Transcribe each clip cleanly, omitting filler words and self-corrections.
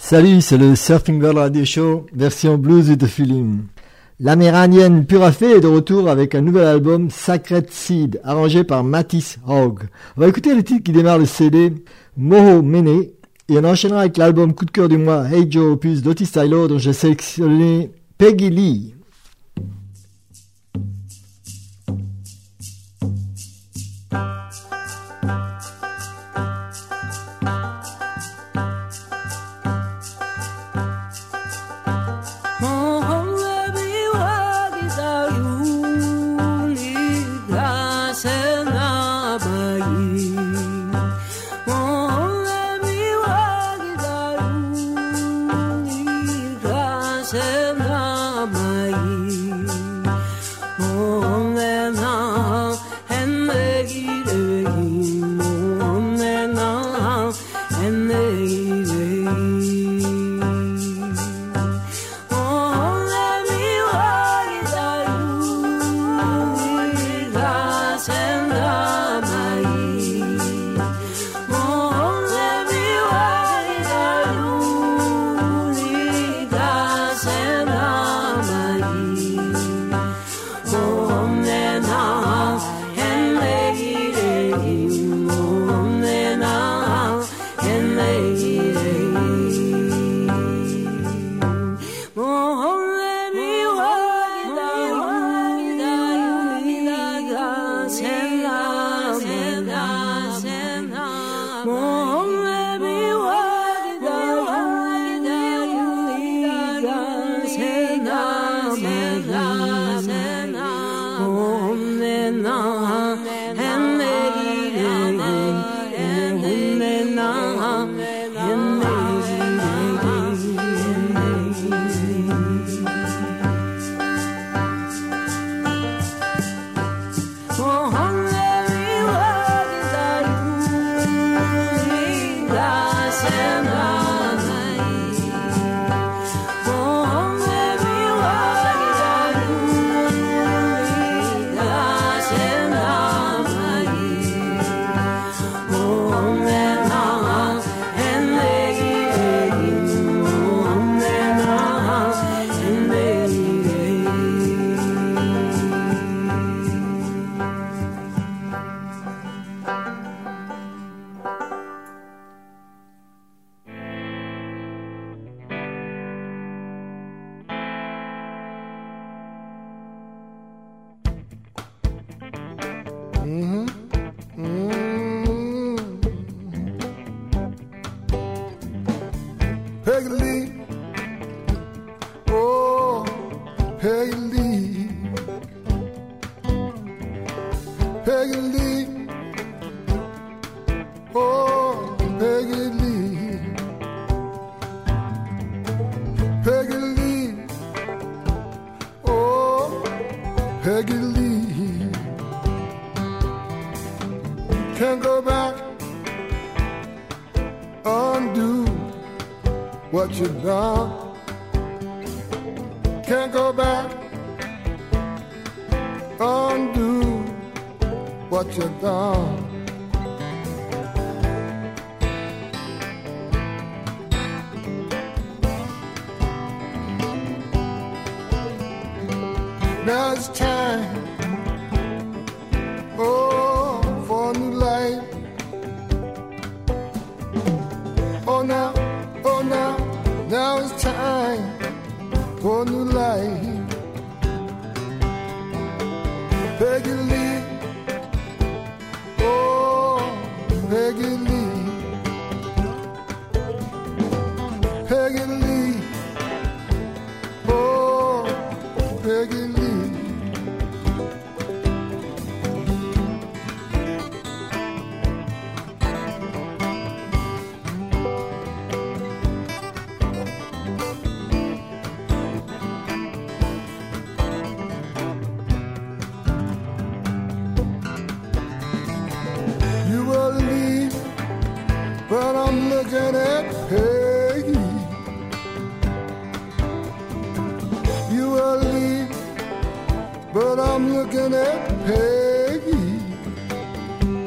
Salut, c'est le Surfing Bird Radio Show, version blues with the feeling. L'amérindienne Purafé est de retour avec un nouvel album, Sacred Seed, arrangé par Matisse Hogg. On va écouter le titre qui démarre le CD, Moho Mene, et on enchaînera avec l'album coup de cœur du mois, Hey Joe Opus d'Otis Tyler, dont j'ai sélectionné Peggy Lee. Peggy Lee, oh, Peggy Lee, Peggy Lee, oh, Peggy Lee, Peggy Lee, oh, Peggy Lee, can't go back, undo what you've done, can't go back, undo what you've done. Now it's time, oh, for a new life. Oh now, oh now, now it's time for a new life. Peggy Lee, oh, Peggy Lee, Peggy Lee, oh, Peggy Lee. But I'm looking at Peggy. You will leave, but I'm looking at Peggy.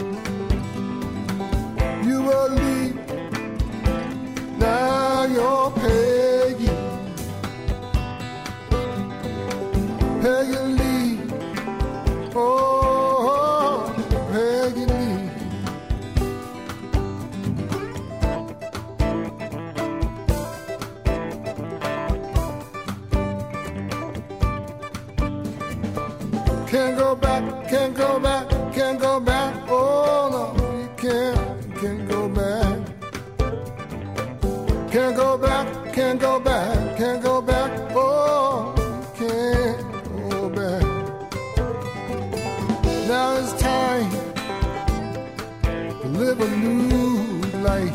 You will leave, now you're can't go back, can't go back, can't go back. Oh no, you can't go back. Can't go back, can't go back, can't go back. Oh, you can't go back. Now it's time to live a new life.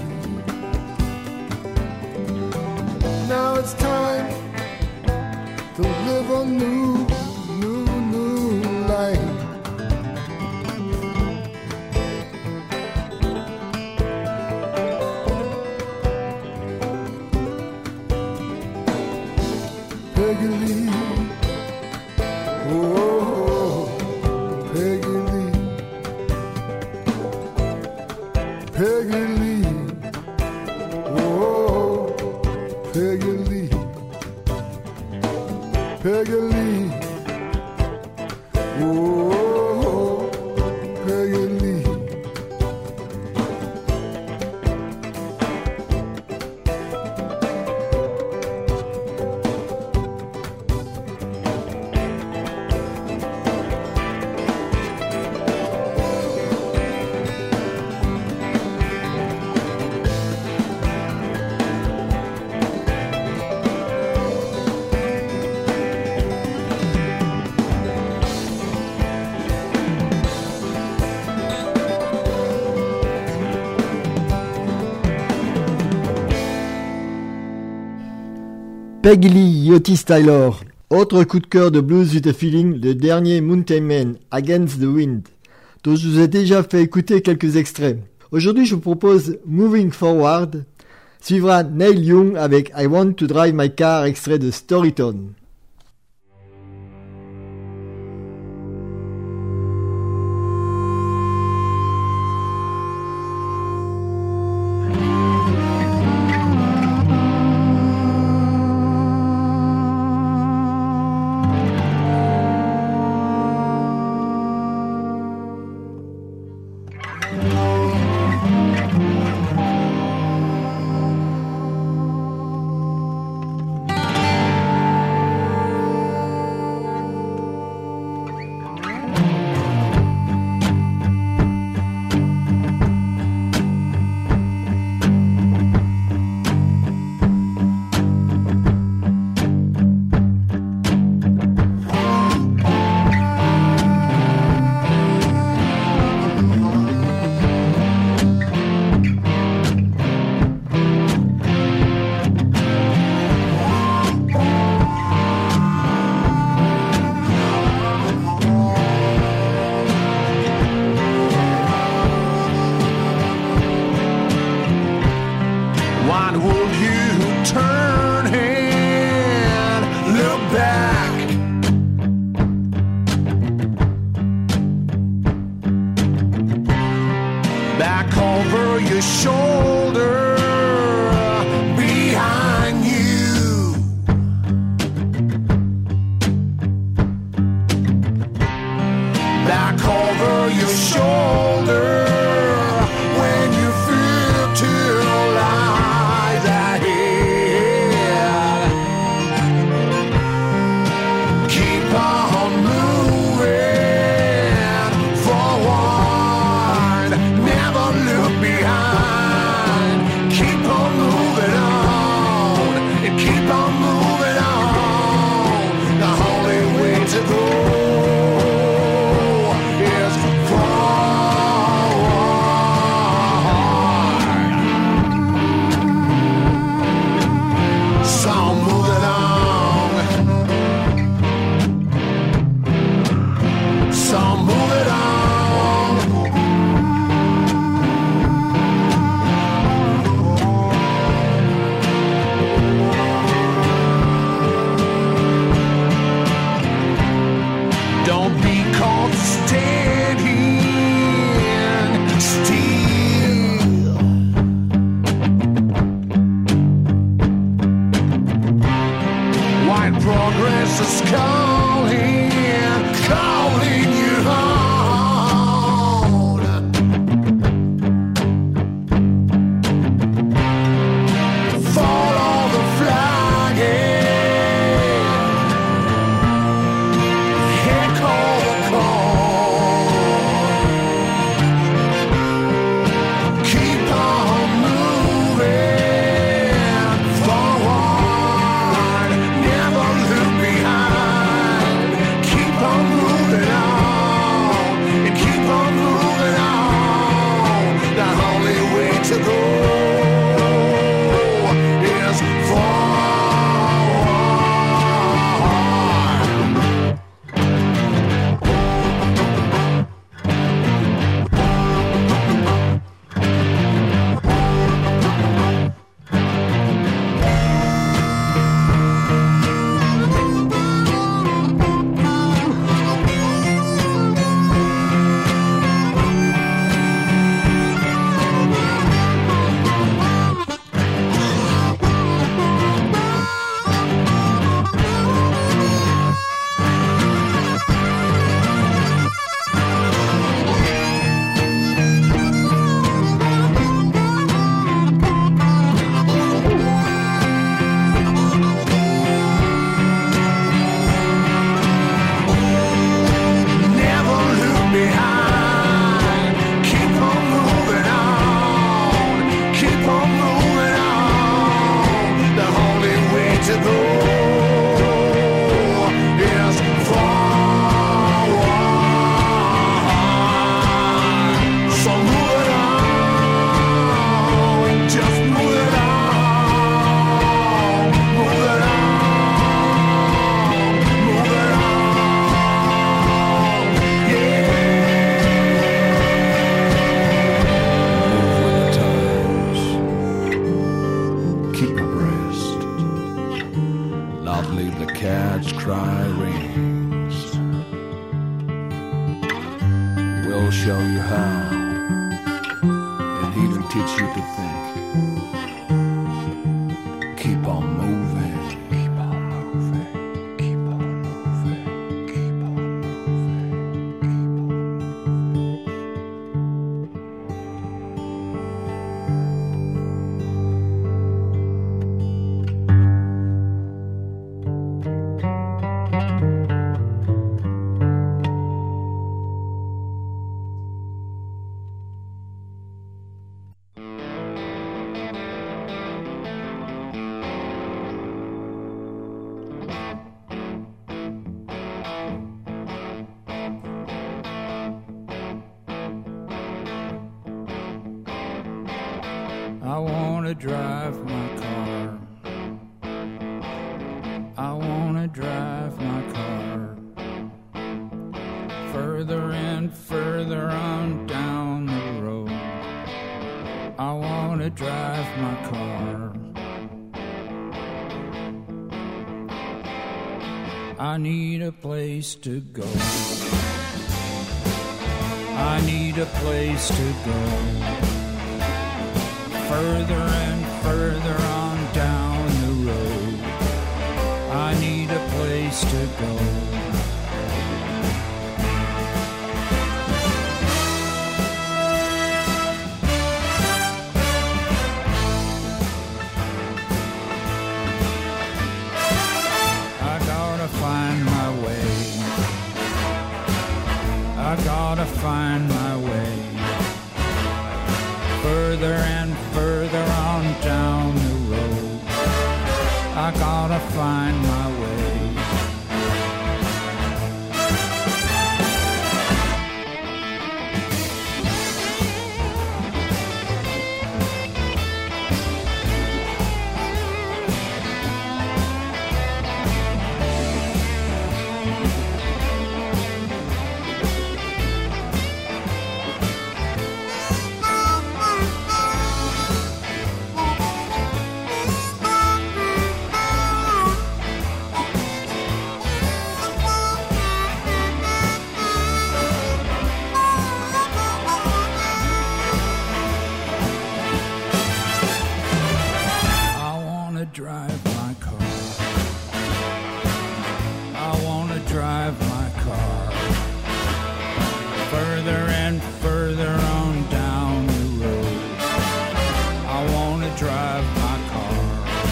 Now it's time to live a new life. Peggy Lee, oh, Peggy Lee, Peggy Lee, oh, Peggy Lee, Peggy Lee, oh, Peggy Lee. Peggy Lee, Otis Taylor. Autre coup de cœur de Blues with a Feeling, le dernier Mountain Man, Against the Wind, dont je vous ai déjà fait écouter quelques extraits. Aujourd'hui, je vous propose Moving Forward. Suivra Neil Young avec I Want to Drive My Car, extrait de Storytone. To go is forward. cry rings. We'll show you how, and he'll teach you to think. Keep on moving, keep on moving, keep on moving, keep on I wanna drive my car. I wanna drive my car further and further on down the road. I wanna drive my car. I need a place to go. I need a place to go. Further and further on down the road. I need a place to go. I gotta find my way. I gotta find my way. Further and further on down the road. I gotta find my way. Drive my car. I wanna drive my car further and further on down the road. I wanna drive my car.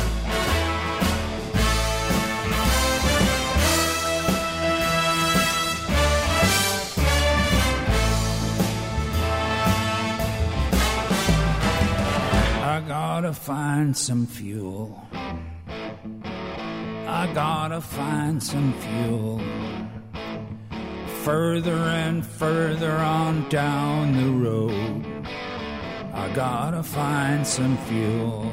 I gotta find some fuel. I gotta find some fuel. Further and further on down the road. I gotta find some fuel.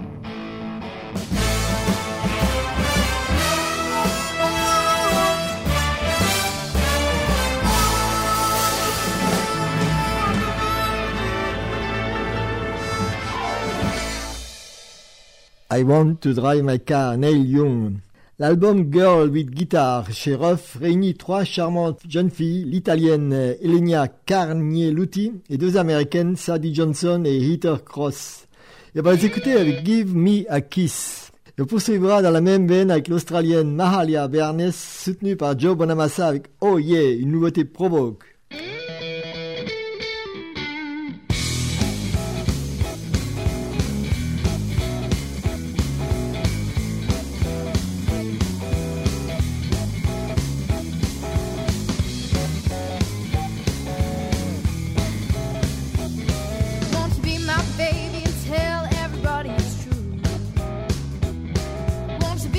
I Want to Drive My Car, Neil Young. L'album Girl with Guitar chez Ruff réunit trois charmantes jeunes filles, l'italienne Elenia Carnieluti et deux américaines, Sadie Johnson et Heather Cross. Et on va les écouter avec Give Me a Kiss. Et on poursuivra dans la même veine avec l'australienne Mahalia Bernes, soutenue par Joe Bonamassa avec Oh Yeah, une nouveauté provoque.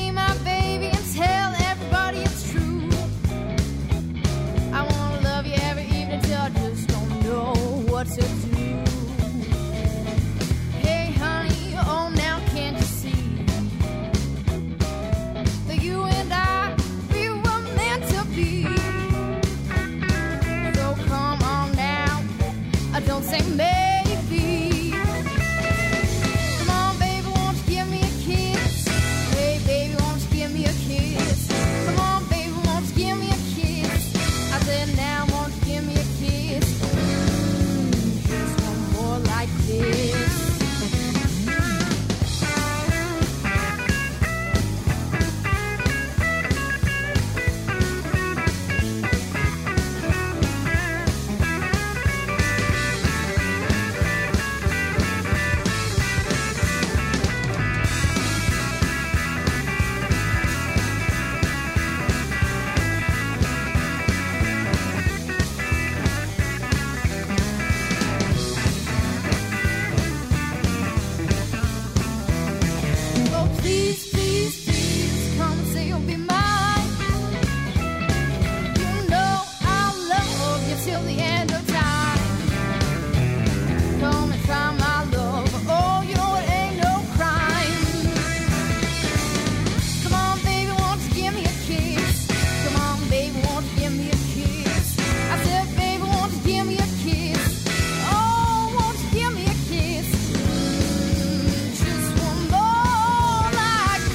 Love you Please, please, please, come and say you'll be mine. You know I'll love you till the end of time. Come and try my love. Oh, you know it ain't no crime. Come on, baby, won't you give me a kiss? Come on, baby, won't you give me a kiss? I said, baby, won't you give me a kiss? Oh, won't you give me a kiss? Just one more like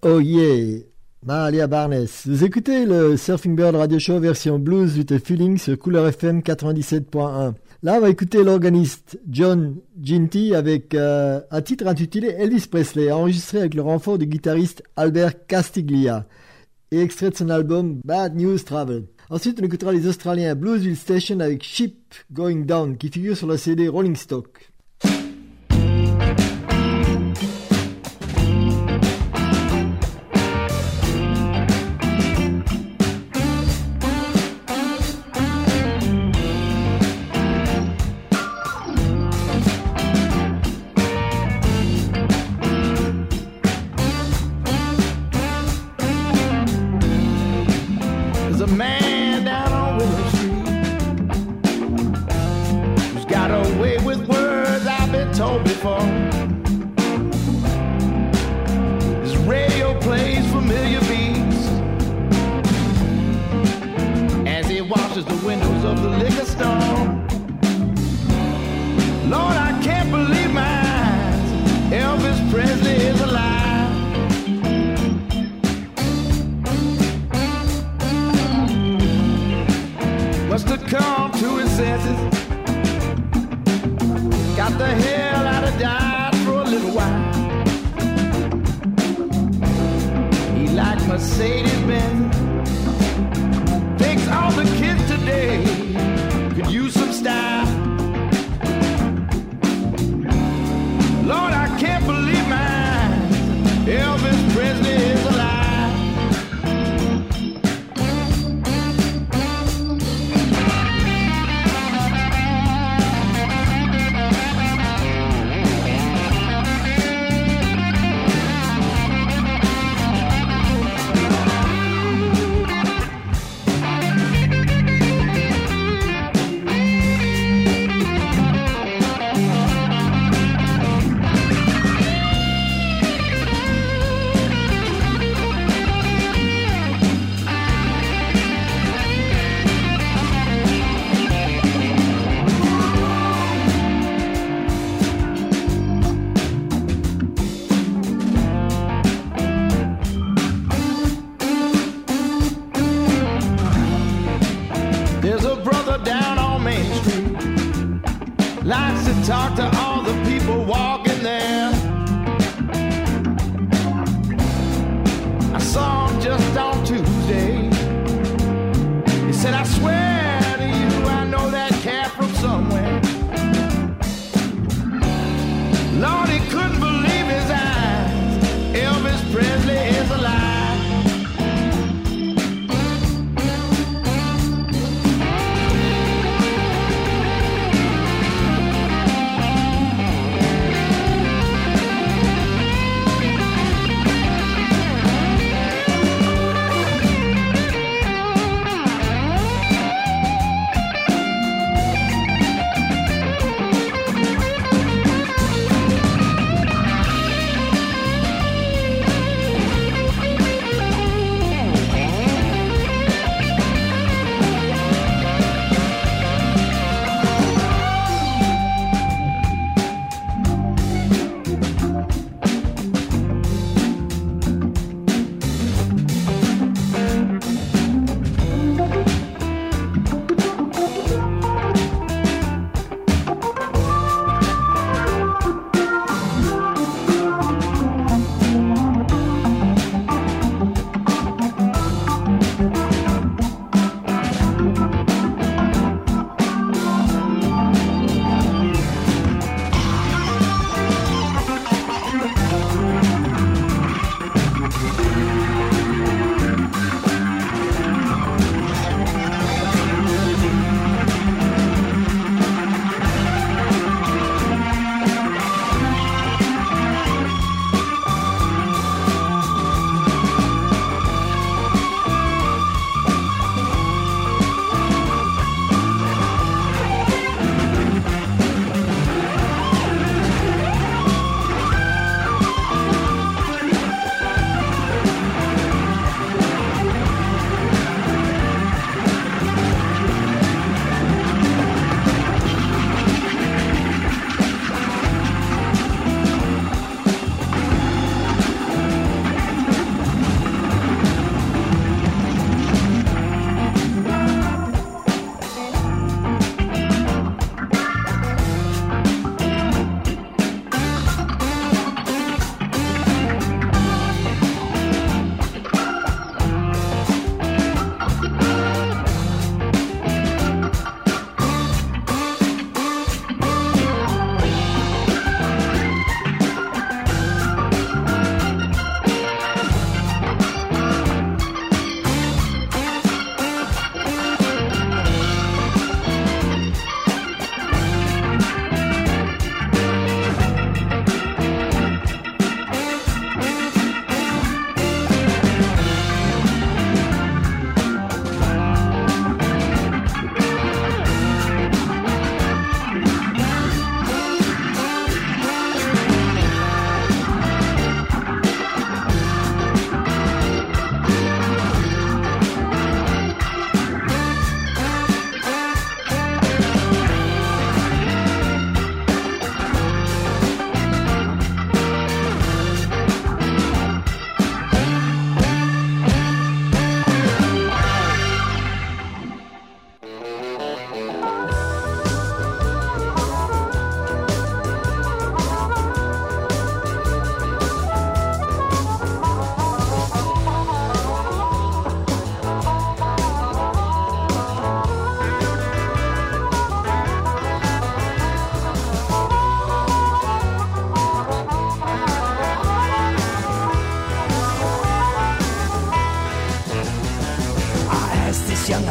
Oh yeah, Mahalia Barnes. Vous écoutez le Surfing Bird Radio Show version blues with a feeling sur Couleur FM 97.1. Là, on va écouter l'organiste John Ginty avec un titre intitulé Elvis Presley, enregistré avec le renfort du guitariste Albert Castiglia et extrait de son album Bad News Travel. Ensuite, on écoutera les Australiens Bluesville Station avec Ship Going Down qui figure sur la CD Rolling Stock.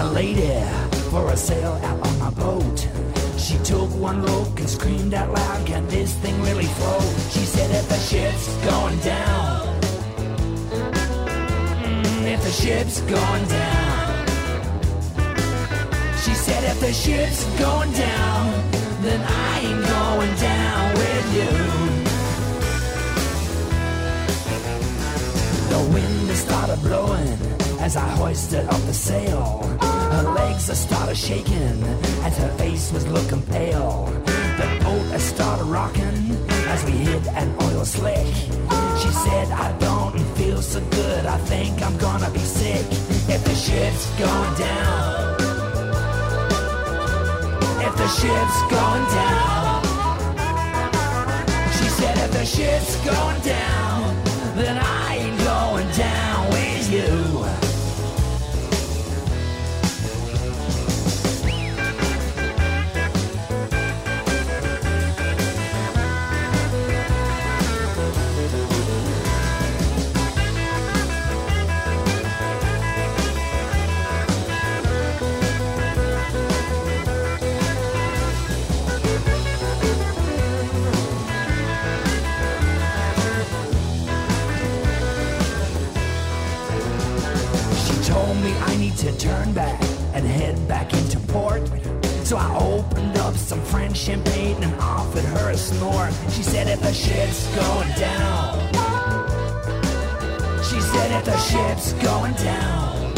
a lady for a sail out on my boat. She took one look and screamed out loud, can this thing really float? She said if the ship's going down, if the ship's going down. She said if the ship's going down, then I ain't going down with you. The wind started blowing as I hoisted up the sail. Her legs started shaking as her face was looking pale. The boat started rocking as we hit an oil slick. She said, I don't feel so good, I think I'm gonna be sick. If the ship's going down, if the ship's going down. She said if the ship's going down, then I ain't going down with you. To turn back and head back into port. So I opened up some French champagne and offered her a snort. She said if the ship's going down, she said if the ship's going down,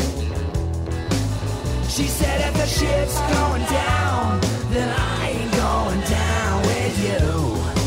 she said if the ship's going down, then I ain't going down with you.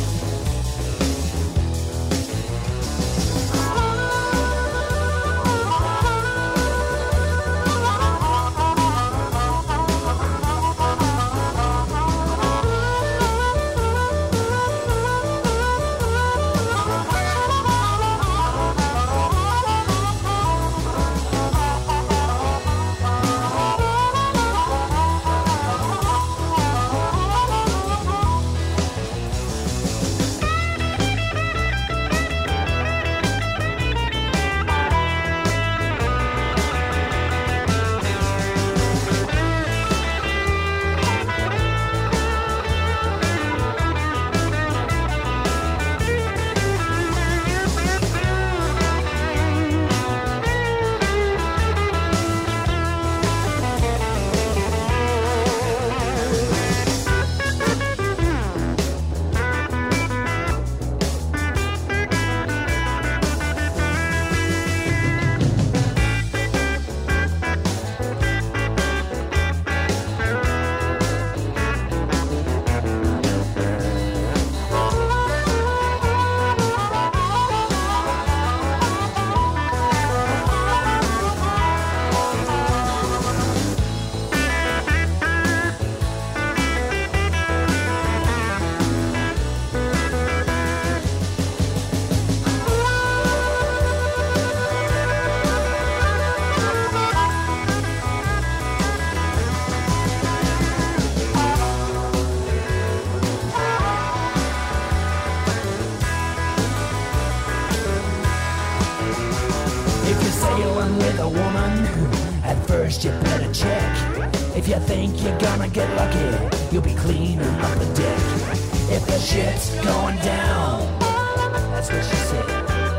You better check. If you think you're gonna get lucky, you'll be cleaning up the deck. If the shit's going down, that's what she said.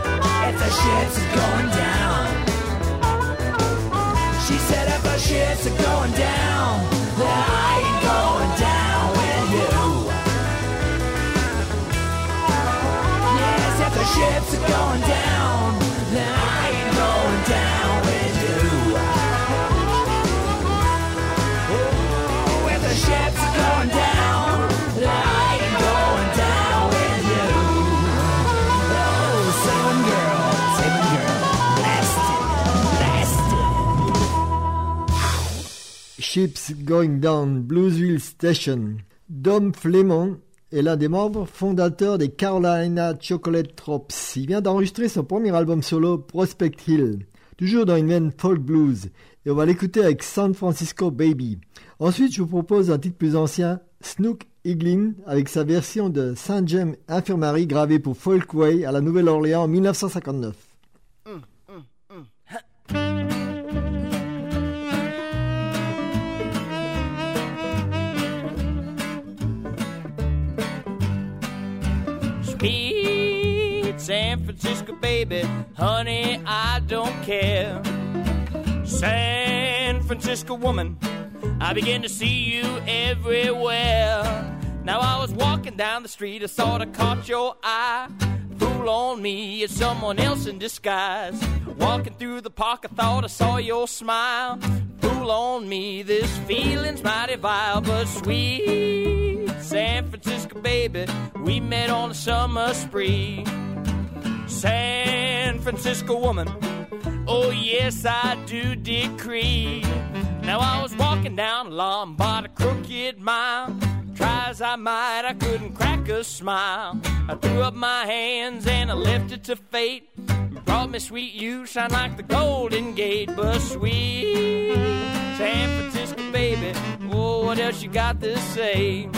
If the shit's going down, she said if the shit's going down, then I ain't going down with you. Yes, if the shit's going down, then I ain't going down with you. Ship's going down, I ain't going down with you. Oh, saving girl, nasty. Ships Going Down, Bluesville Station. Dom Flemont est l'un des membres fondateurs des Carolina Chocolate Drops. Il vient d'enregistrer son premier album solo, Prospect Hill, toujours dans une veine folk blues, et on va l'écouter avec San Francisco Baby. Ensuite, je vous propose un titre plus ancien, Snook Eaglin, avec sa version de St. James Infirmary gravée pour Folkway à la Nouvelle-Orléans en 1959. San Francisco, baby, honey, I don't care. San Francisco woman, I begin to see you everywhere. Now I was walking down the street, I sort of caught your eye. Fool on me, it's someone else in disguise. Walking through the park, I thought I saw your smile. Fool on me, this feeling's mighty vile, but sweet San Francisco, baby, we met on a summer spree. San Francisco woman, oh yes, I do decree. Now I was walking down Lombard, a crooked mile. Try as I might, I couldn't crack a smile. I threw up my hands and I left it to fate. Brought me sweet you, shine like the Golden Gate. But sweet San Francisco, baby, oh, what else you got to say?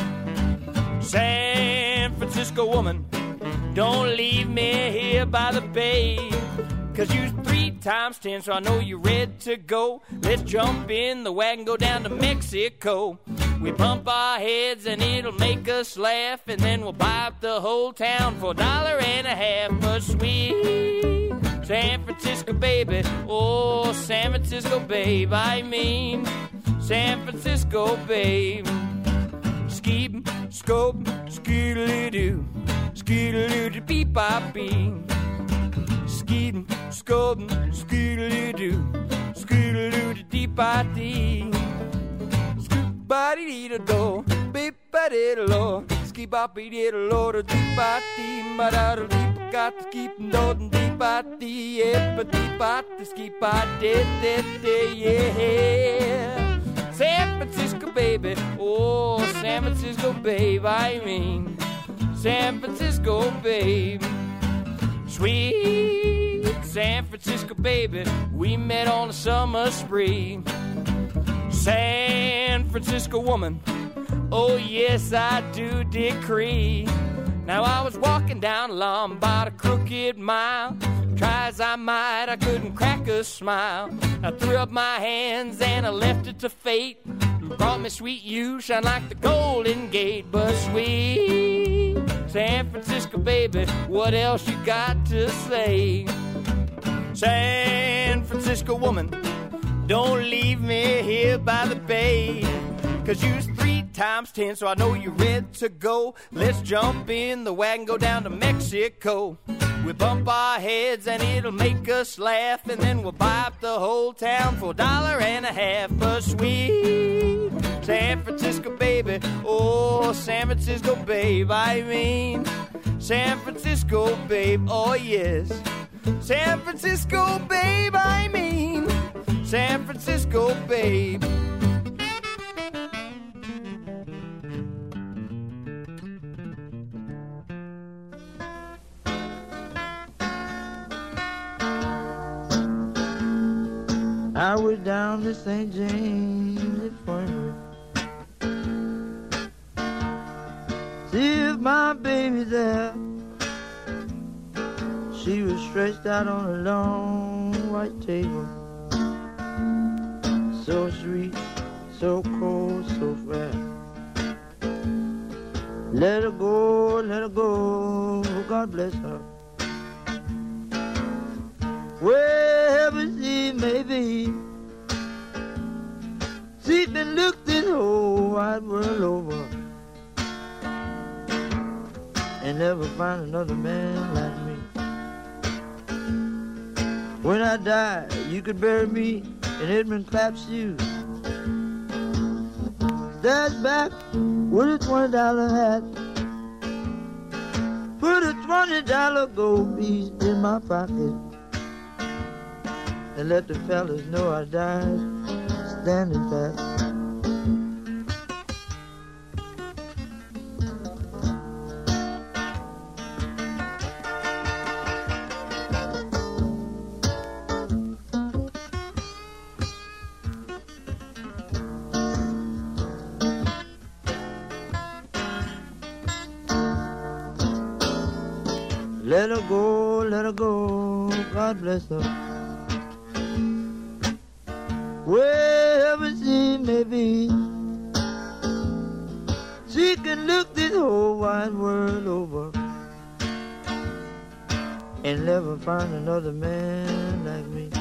San Francisco woman, don't leave me here by the bay. 'Cause you 3 times 10, so I know you're ready to go. Let's jump in the wagon, go down to Mexico. We bump our heads and it'll make us laugh, and then we'll buy up the whole town for $1.50. But sweet San Francisco, baby, oh, San Francisco, babe, I mean San Francisco, babe. Skeep, scope, skeedly-doo, skeedly-doo, beep-bop-bee. Skeet, scope, skeedly-doo, skeedly-doo, deep-bop-dee. Scoop-body-dee-da-do, beep-ba-dee-da-lo, skeep-bop-dee-da-lo, deep-bop-dee, ma-da-da-deep-got, skeep-do-dee, deep-bop-dee, yeah-ba-deep-bop-dee, skeep-bop-dee-dee-dee, yeah. San Francisco, baby, oh, San Francisco, babe, I mean San Francisco, babe. Sweet San Francisco, baby, we met on a summer spree. San Francisco woman, oh yes, I do decree. Now I was walking down Lombard, a crooked mile. Try as I might, I couldn't crack a smile. I threw up my hands and I left it to fate. Brought me sweet you, shine like the Golden Gate. But sweet San Francisco, baby, what else you got to say? San Francisco woman, don't leave me here by the bay. 'Cause you's 3 times 10, so I know you're ready to go. Let's jump in the wagon, go down to Mexico. We bump our heads and it'll make us laugh, and then we'll buy up the whole town for $1.50. But sweet San Francisco, baby, oh, San Francisco, babe, I mean San Francisco, babe, oh yes. San Francisco, babe, I mean San Francisco, babe. I was down to St. James Infirmary, see if my baby's there. She was stretched out on a long white table, so sweet, so cold, so fair. Let her go, God bless her. Wherever she may be, she can look this whole wide world over and never find another man like me. When I die, you could bury me in Edmund Clapp's shoes. Stash back with a $20 hat, put a $20 gold piece in my pocket, and let the fellas know I died standing back. Let her go, God bless her. Wherever she may be, she can look this whole wide world over and never find another man like me.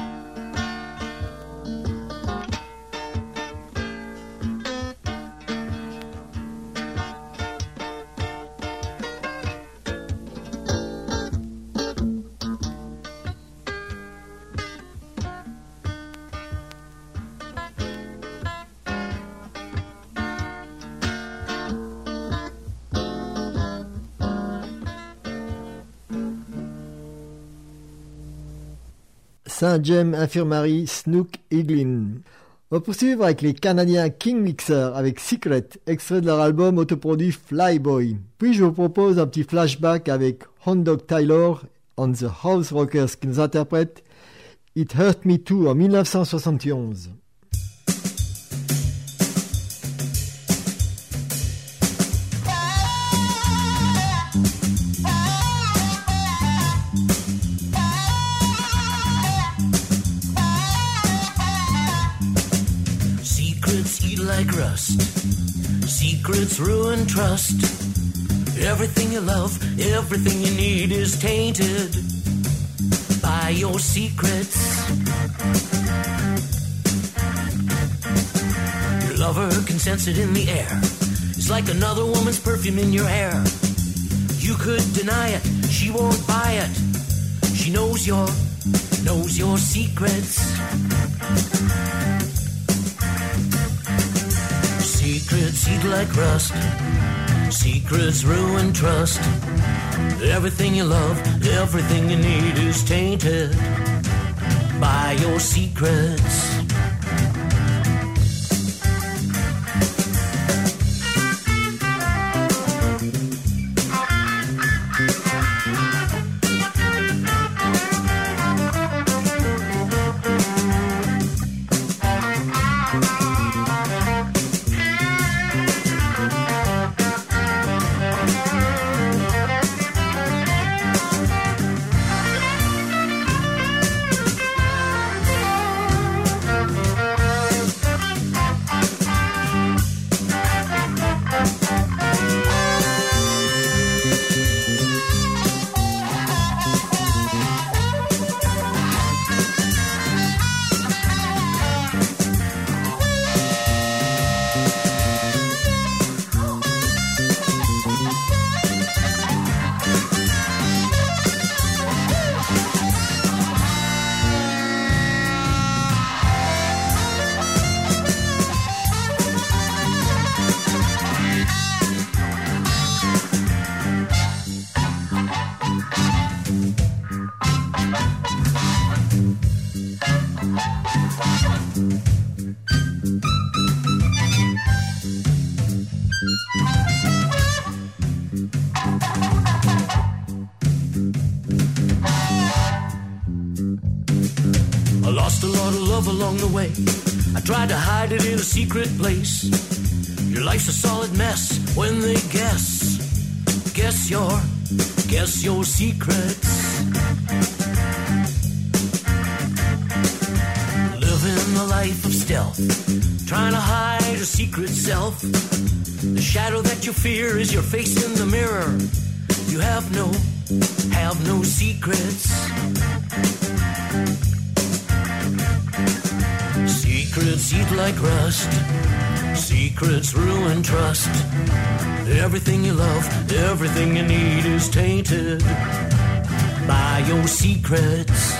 Saint-James Infirmary, Snook Eaglin. On va poursuivre avec les Canadiens King Mixer avec Secret, extrait de leur album autoproduit Flyboy. Puis je vous propose un petit flashback avec Hound Dog Taylor and the House Rockers qui nous interprète It Hurt Me Too en 1971. Like rust, secrets ruin trust. Everything you love, everything you need is tainted by your secrets. Your lover can sense it in the air. It's like another woman's perfume in your hair. You could deny it, she won't buy it. She knows your secrets. Secrets eat like rust. Secrets ruin trust. Everything you love, everything you need is tainted by your secrets. Along the way, I tried to hide it in a secret place. Your life's a solid mess when they guess your secrets. Living the life of stealth, trying to hide a secret self. The shadow that you fear is your face in the mirror. You have no secrets. Secrets eat like rust. Secrets ruin trust. Everything you love, everything you need is tainted by your secrets.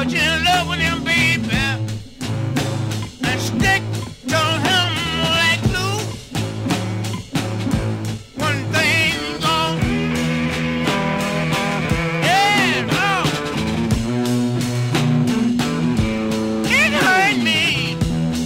But you're in love with him, baby, and stick to him like glue. One thing gone, yeah, oh, it hurt me.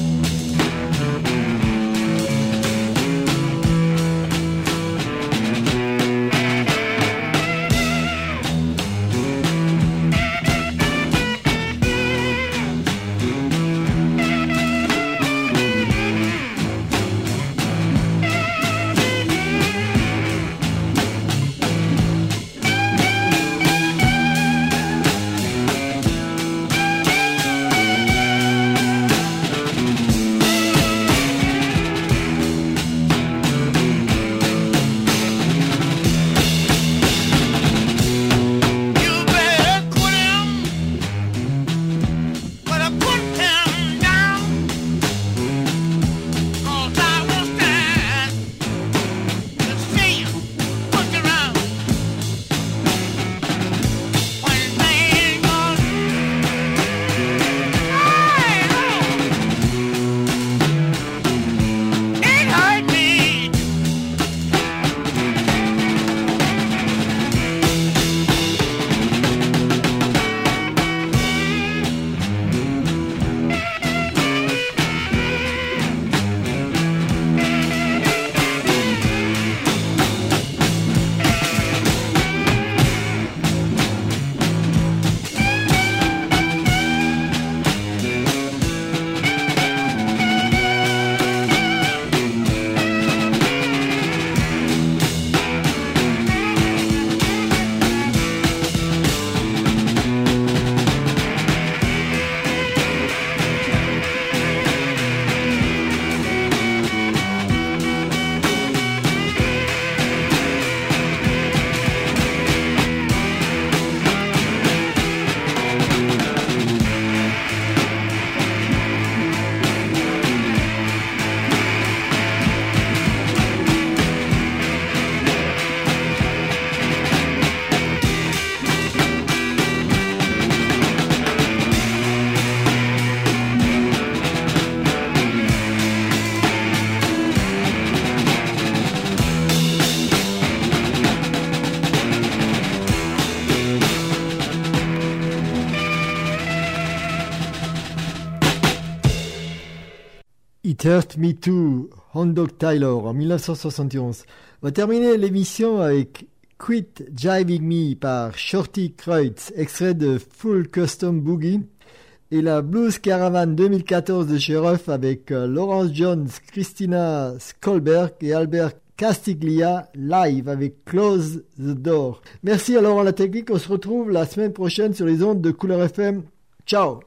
It Hurt Me Too, Hound Dog Taylor, en 1971. On va terminer l'émission avec Quit Jiving Me par Shorty Kreutz, extrait de Full Custom Boogie, et la Blues Caravan 2014 de chez Ruff avec Lawrence Jones, Christina Skolberg et Albert Castiglia live avec Close the Door. Merci à Laurent La Technique, on se retrouve la semaine prochaine sur les ondes de Couleur FM. Ciao!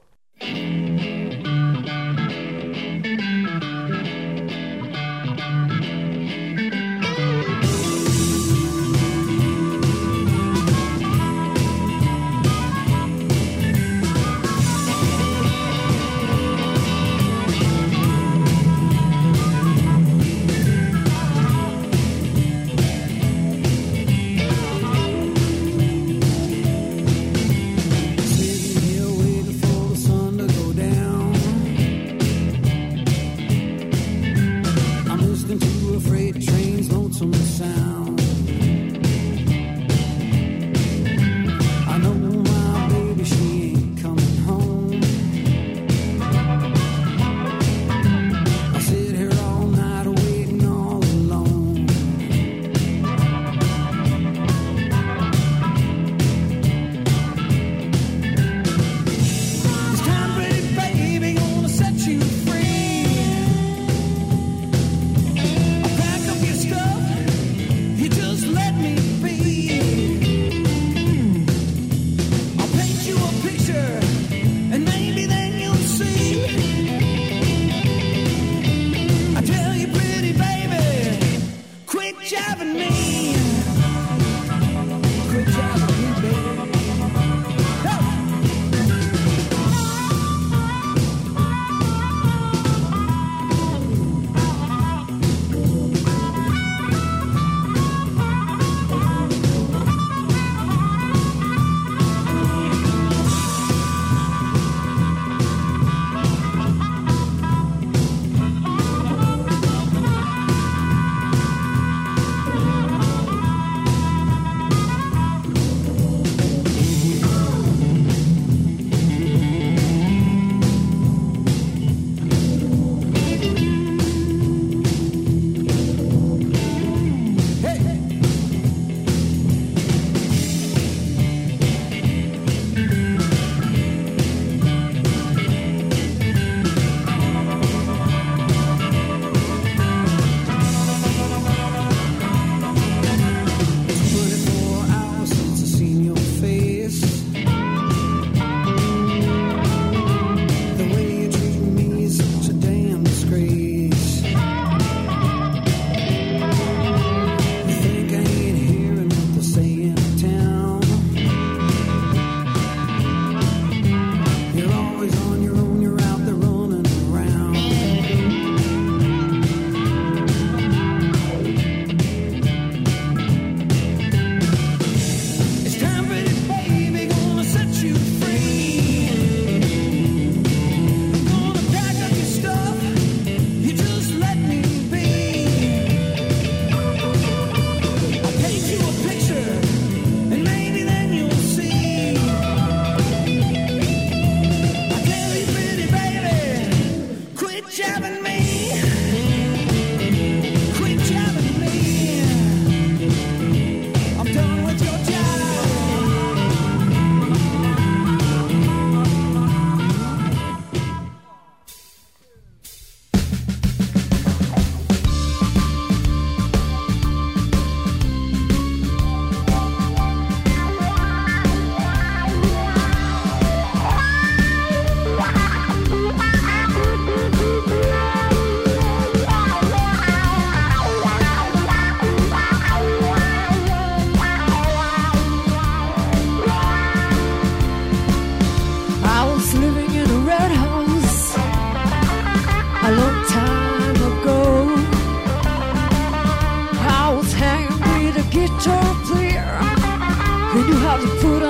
Sitting here waiting for the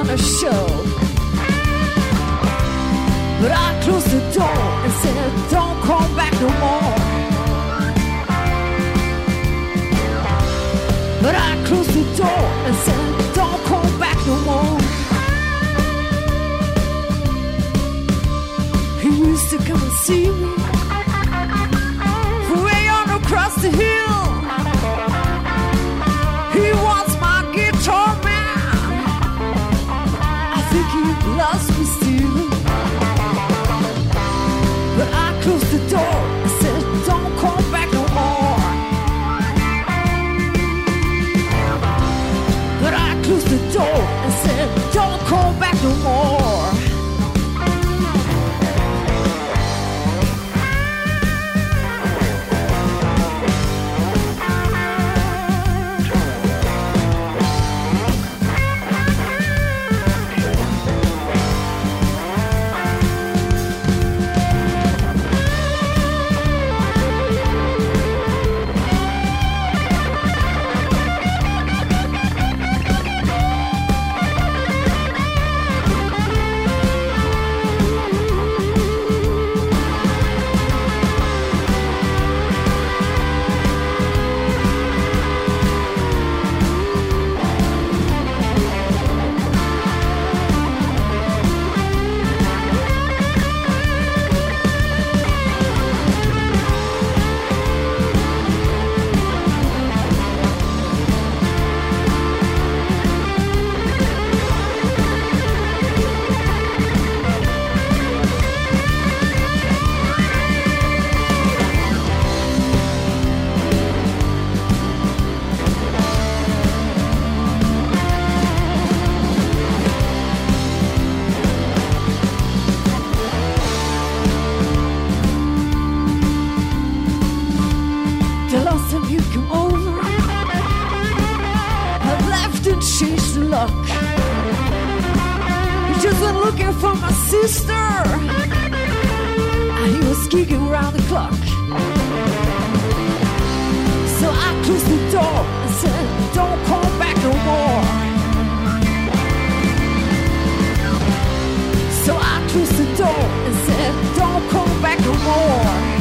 a show. But I closed the door and said, don't come back no more. But I closed the door and said, don't come back no more. He used to come and see me from way on across the hill. He wants my guitar, man. I think he loves me still. But I closed the door and said, don't come back no more. But I closed the door and said, don't come back no more. Looking for my sister, and he was kicking around the clock. So I closed the door and said, don't come back no more. So I closed the door and said, don't come back no more.